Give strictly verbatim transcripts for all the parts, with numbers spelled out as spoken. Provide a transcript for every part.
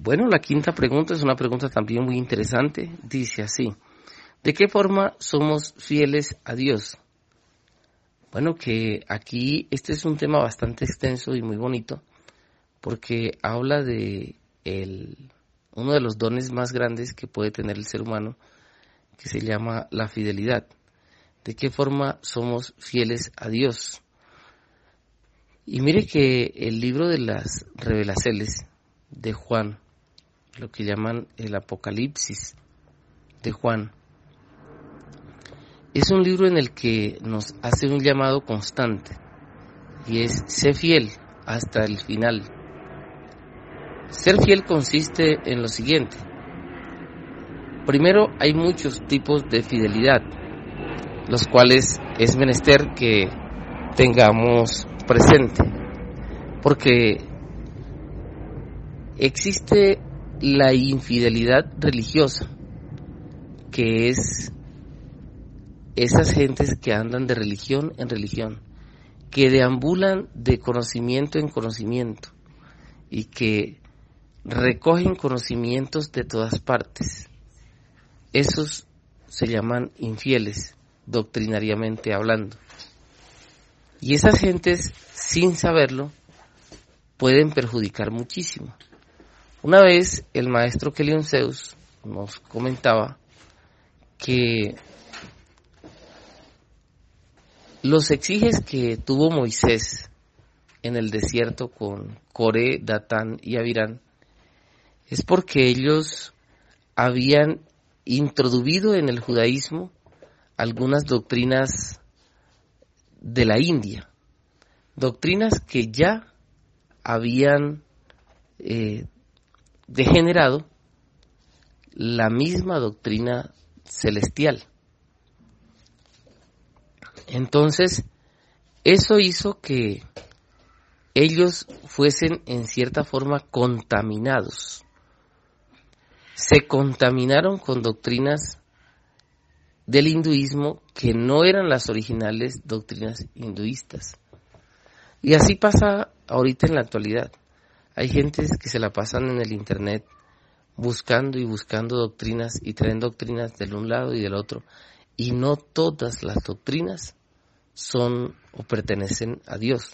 Bueno, la quinta pregunta es una pregunta también muy interesante. Dice así: ¿de qué forma somos fieles a Dios? Bueno, que aquí este es un tema bastante extenso y muy bonito, porque habla de el, uno de los dones más grandes que puede tener el ser humano, que se llama la fidelidad. ¿De qué forma somos fieles a Dios? Y mire que el libro de las revelaciones de Juan, lo que llaman el Apocalipsis de Juan, es un libro en el que nos hace un llamado constante, y es: sé fiel hasta el final. Ser fiel consiste en lo siguiente. Primero, hay muchos tipos de fidelidad, los cuales es menester que tengamos presente, porque existe la infidelidad religiosa, que es esas gentes que andan de religión en religión, que deambulan de conocimiento en conocimiento y que recogen conocimientos de todas partes. Esos se llaman infieles, doctrinariamente hablando. Y esas gentes, sin saberlo, pueden perjudicar muchísimo. Una vez el maestro Kelion Zeus nos comentaba que los exiges que tuvo Moisés en el desierto con Coré, Datán y Abirán es porque ellos habían introducido en el judaísmo algunas doctrinas de la India, doctrinas que ya habían eh, degenerado la misma doctrina celestial. Entonces, eso hizo que ellos fuesen en cierta forma contaminados. Se contaminaron con doctrinas del hinduismo que no eran las originales doctrinas hinduistas. Y así pasa ahorita en la actualidad. Hay gentes que se la pasan en el internet buscando y buscando doctrinas y traen doctrinas del un lado y del otro. Y no todas las doctrinas son o pertenecen a Dios.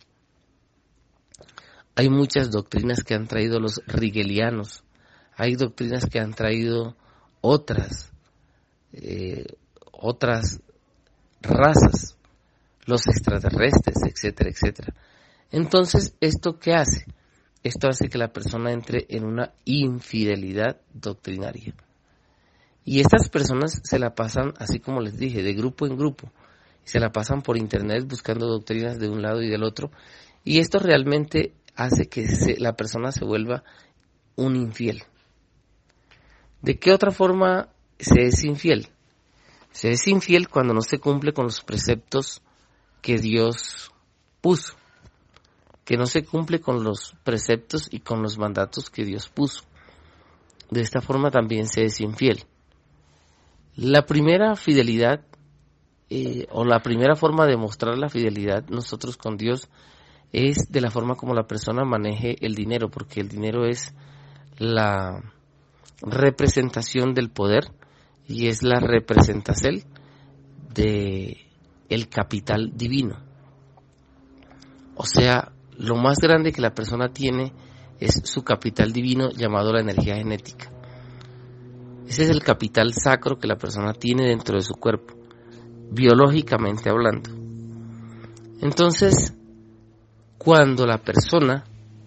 Hay muchas doctrinas que han traído los rigelianos, hay doctrinas que han traído otras, eh, otras razas, los extraterrestres, etcétera, etcétera. Entonces, ¿esto qué hace? Esto hace que la persona entre en una infidelidad doctrinaria. Y estas personas se la pasan, así como les dije, de grupo en grupo. Se la pasan por internet buscando doctrinas de un lado y del otro. Y esto realmente hace que se, la persona se vuelva un infiel. ¿De qué otra forma se es infiel? Se es infiel cuando no se cumple con los preceptos que Dios puso. Que no se cumple con los preceptos y con los mandatos que Dios puso. De esta forma también se es infiel. La primera fidelidad, eh, o la primera forma de mostrar la fidelidad nosotros con Dios, es de la forma como la persona maneje el dinero, porque el dinero es la representación del poder y es la representación de el capital divino. O sea, lo más grande que la persona tiene es su capital divino, llamado la energía genética. Ese es el capital sacro que la persona tiene dentro de su cuerpo, biológicamente hablando. Entonces, cuando la persona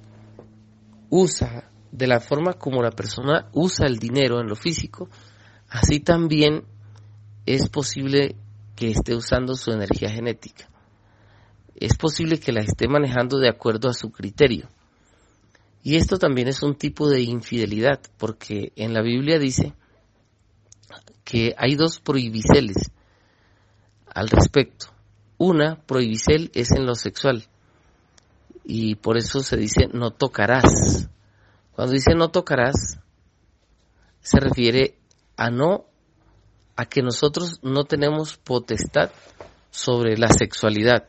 usa, de la forma como la persona usa el dinero en lo físico, así también es posible que esté usando su energía genética. Es posible que la esté manejando de acuerdo a su criterio. Y esto también es un tipo de infidelidad, porque en la Biblia dice que hay dos prohibiceles al respecto. Una prohibicel es en lo sexual, y por eso se dice no tocarás. Cuando dice no tocarás, se refiere a no, a que nosotros no tenemos potestad sobre la sexualidad.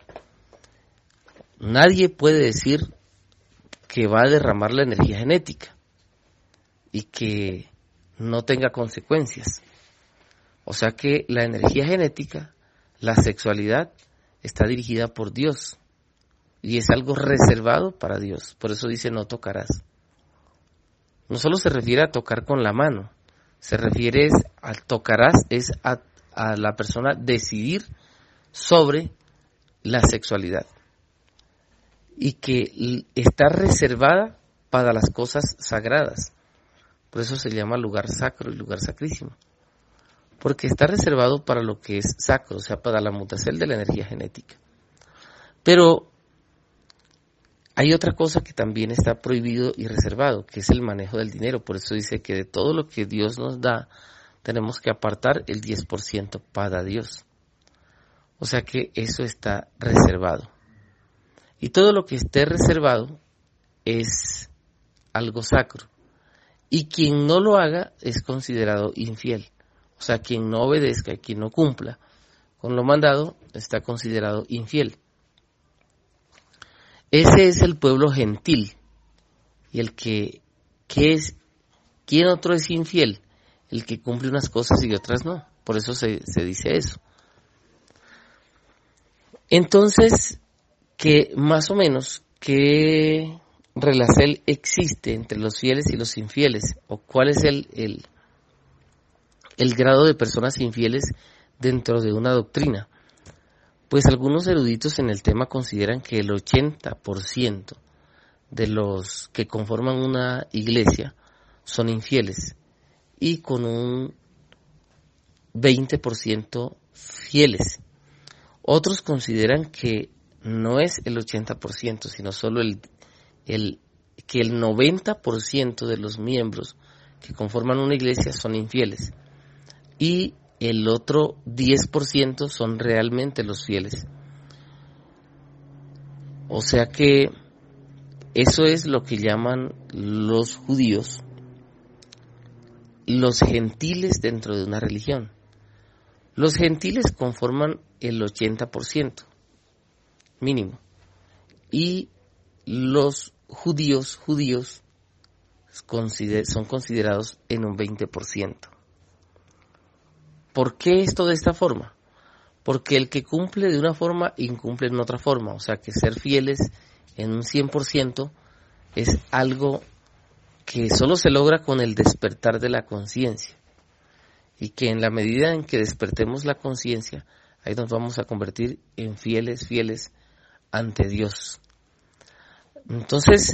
Nadie puede decir que va a derramar la energía genética. y que no tenga consecuencias. O sea que la energía genética, la sexualidad, está dirigida por Dios y es algo reservado para Dios. Por eso dice no tocarás. No solo se refiere a tocar con la mano, se refiere es a tocarás, es a, a la persona decidir sobre la sexualidad y que está reservada para las cosas sagradas. Por eso se llama lugar sacro y lugar sacrísimo, porque está reservado para lo que es sacro, o sea, para la mutación de la energía genética. Pero hay otra cosa que también está prohibido y reservado, que es el manejo del dinero. Por eso dice que de todo lo que Dios nos da, tenemos que apartar el diez por ciento para Dios. O sea que eso está reservado. Y todo lo que esté reservado es algo sacro. Y quien no lo haga es considerado infiel. O sea, quien no obedezca, quien no cumpla con lo mandado, está considerado infiel. Ese es el pueblo gentil. Y el que, ¿qué es? ¿Quién otro es infiel? El que cumple unas cosas y otras no. Por eso se, se dice eso. Entonces, que más o menos, ¿qué relación existe entre los fieles y los infieles? ¿O cuál es el, el, el grado de personas infieles dentro de una doctrina? Pues algunos eruditos en el tema consideran que el ochenta por ciento de los que conforman una iglesia son infieles y con un veinte por ciento fieles. Otros consideran que no es el ochenta por ciento, sino solo el, el que el noventa por ciento de los miembros que conforman una iglesia son infieles y el otro diez por ciento son realmente los fieles. O sea que eso es lo que llaman los judíos los gentiles dentro de una religión. Los gentiles conforman el ochenta por ciento mínimo y los judíos judíos son considerados en un veinte por ciento. ¿Por qué esto de esta forma? Porque el que cumple de una forma incumple en otra forma. O sea que ser fieles en un cien por ciento es algo que solo se logra con el despertar de la conciencia. Y que en la medida en que despertemos la conciencia, ahí nos vamos a convertir en fieles, fieles ante Dios. Entonces,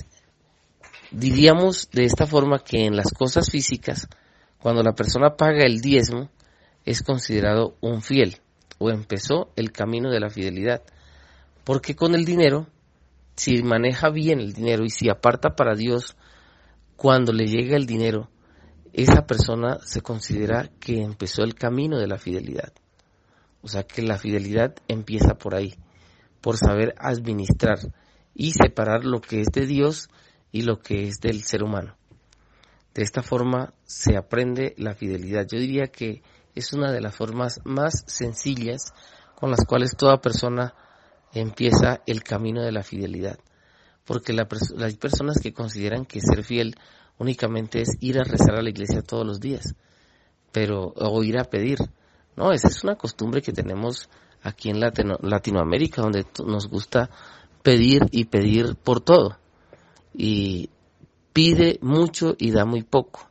diríamos de esta forma que en las cosas físicas, cuando la persona paga el diezmo, es considerado un fiel, o empezó el camino de la fidelidad. Porque con el dinero, si maneja bien el dinero y si aparta para Dios, cuando le llega el dinero, esa persona se considera que empezó el camino de la fidelidad. O sea que la fidelidad empieza por ahí, por saber administrar y separar lo que es de Dios y lo que es del ser humano. De esta forma se aprende la fidelidad. Yo diría que es una de las formas más sencillas con las cuales toda persona empieza el camino de la fidelidad. Porque la, hay personas que consideran que ser fiel únicamente es ir a rezar a la iglesia todos los días, pero o ir a pedir. No, esa es una costumbre que tenemos aquí en Latino, Latinoamérica, donde nos gusta pedir y pedir por todo. Y pide mucho y da muy poco.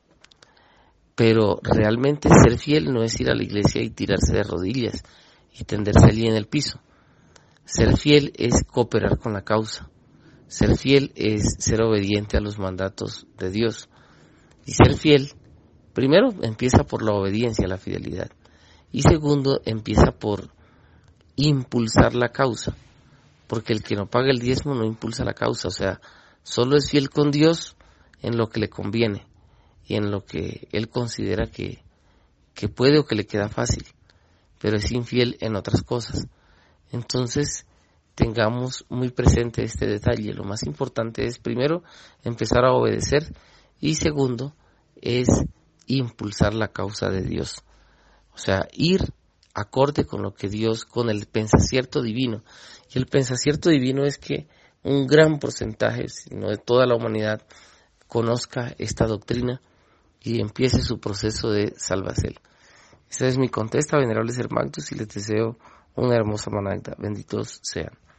Pero realmente ser fiel no es ir a la iglesia y tirarse de rodillas y tenderse allí en el piso. Ser fiel es cooperar con la causa. Ser fiel es ser obediente a los mandatos de Dios. Y ser fiel, primero empieza por la obediencia, la fidelidad. Y segundo, empieza por impulsar la causa. Porque el que no paga el diezmo no impulsa la causa. O sea, solo es fiel con Dios en lo que le conviene y en lo que él considera que, que puede o que le queda fácil. Pero es infiel en otras cosas. Entonces, tengamos muy presente este detalle. Lo más importante es, primero, empezar a obedecer y segundo, es impulsar la causa de Dios. O sea, ir acorde con lo que Dios, con el pensacierto divino. Y el pensacierto divino es que un gran porcentaje, si no de toda la humanidad, conozca esta doctrina y empiece su proceso de salvación. Esta es mi contesta, venerables hermanos, y les deseo una hermosa managda. Benditos sean.